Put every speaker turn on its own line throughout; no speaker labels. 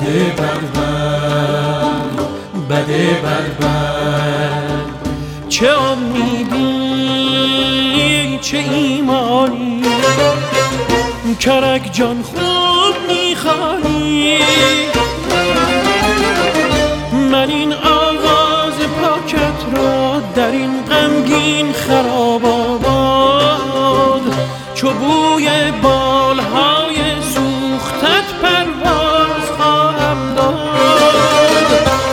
بده بد چه امیدی چه ایمانی کرک جان خوب میخوانی من این آواز پاکت را در این غمگین خراب آباد چو بوی بالهای سوختت پرواز خواهم داد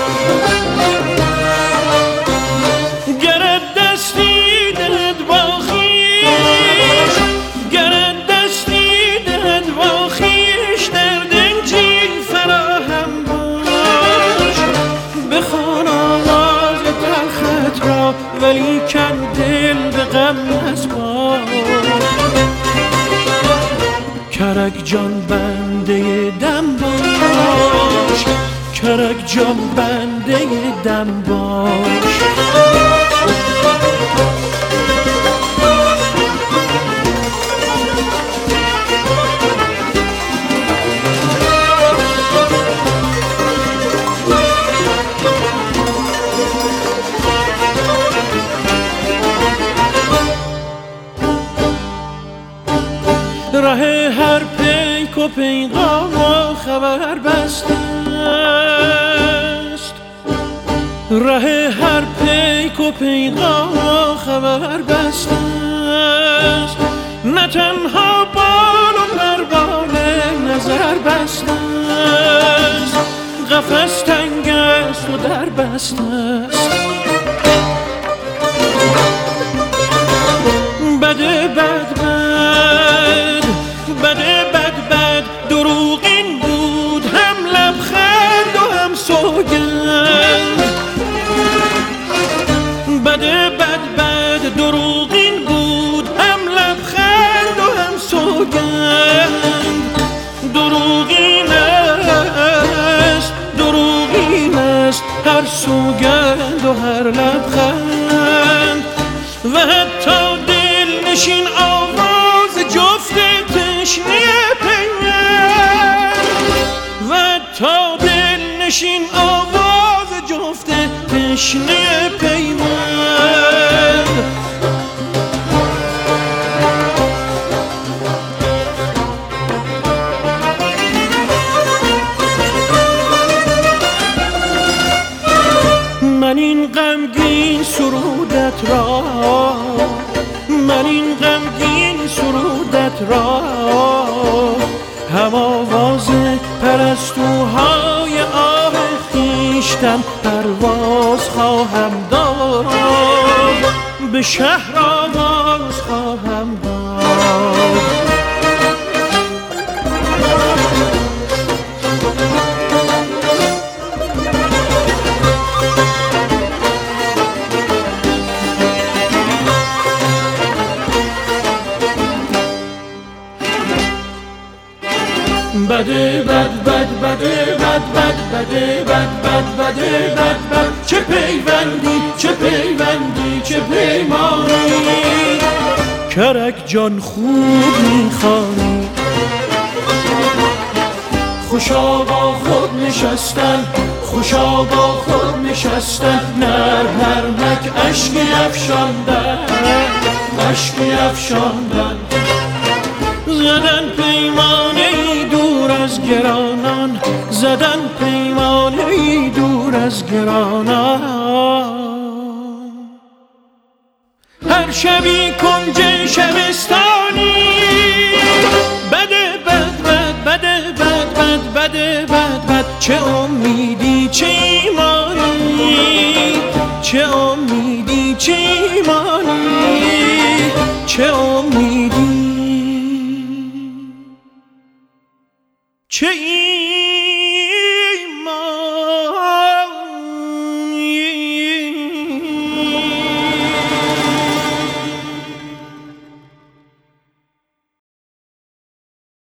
گرد دستی دهد با خویش گرد دستی دهد با خویش در دنجی فراهم باش بخوان آواز تلخت را ولی کن دل به غم نسپار کرک جان بنده دم باش کرک جان بنده دم باش ره هر پیک و پیغام و خبر بسته است ره هر پیک و پیغام و خبر بسته است نه تنها بال و پروال نظر بسته است قفس تنگ است و در بسته است بده بد بده بد دروغین بود هم لبخند و هم سوگند بده بد دروغین بود هم لبخند و هم سوگند دروغین است هر سوگند و هر لبخند و حتی دل نشین آواز جفت تشنه پیوند و تا دل نشین آواز جفت تشنه پیوند من این غمگین سرودت را من این غمگین سرودت را هم آواز پرستوهای آه خویشتن پرواز خواهم داد به شهر آواز خواهم داد بده بد چه پیوندی چه پیمانی کرک جان خوب میخوانی خوشا با خود نشستن نرمک اشکی افشاندن زدن پیمانه‌ای دور از گرانان هر شبی کنج شبستانی بده بد چه امیدی چه ایمانی چه امیدی